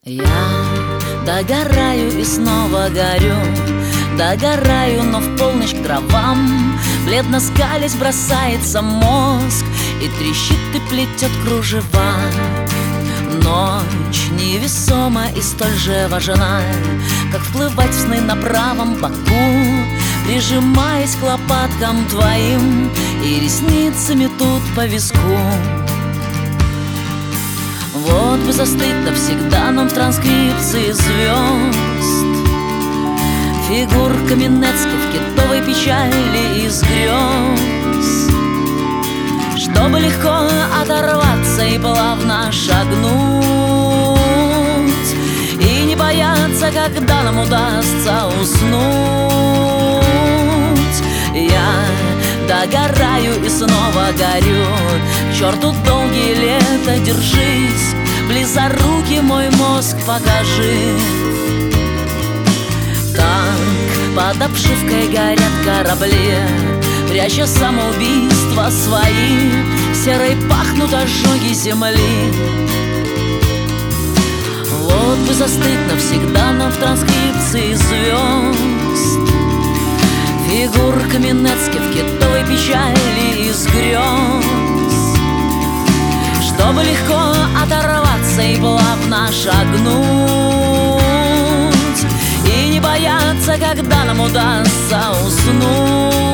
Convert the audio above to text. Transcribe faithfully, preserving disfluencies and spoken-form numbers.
Я догораю и снова горю, догораю, но в полночь к дровам. Бледно скалясь бросается мозг, и трещит и плетет кружева. Ночь невесома и столь же важна, как вплывать в сны на правом боку, прижимаясь к лопаткам твоим и ресницами тут по виску. Вот бы застыть навсегда нам в транскрипции звезд, фигурками Нецки в китовой печали из грез, чтобы легко оторваться и плавно шагнуть, и не бояться, когда нам удастся уснуть. Я догораю и снова горю, к черту долгие лета, держись, близорукий мой мозг покажи. Как под обшивкой горят корабли, пряча самоубийства свои, серой пахнут ожоги земли. Вот бы застыть навсегда нам в транскрипции звезд, фигурками Нецки в китовой печали из грез, чтобы легко оторваться и плавно шагнуть, и не бояться, когда нам удастся уснуть.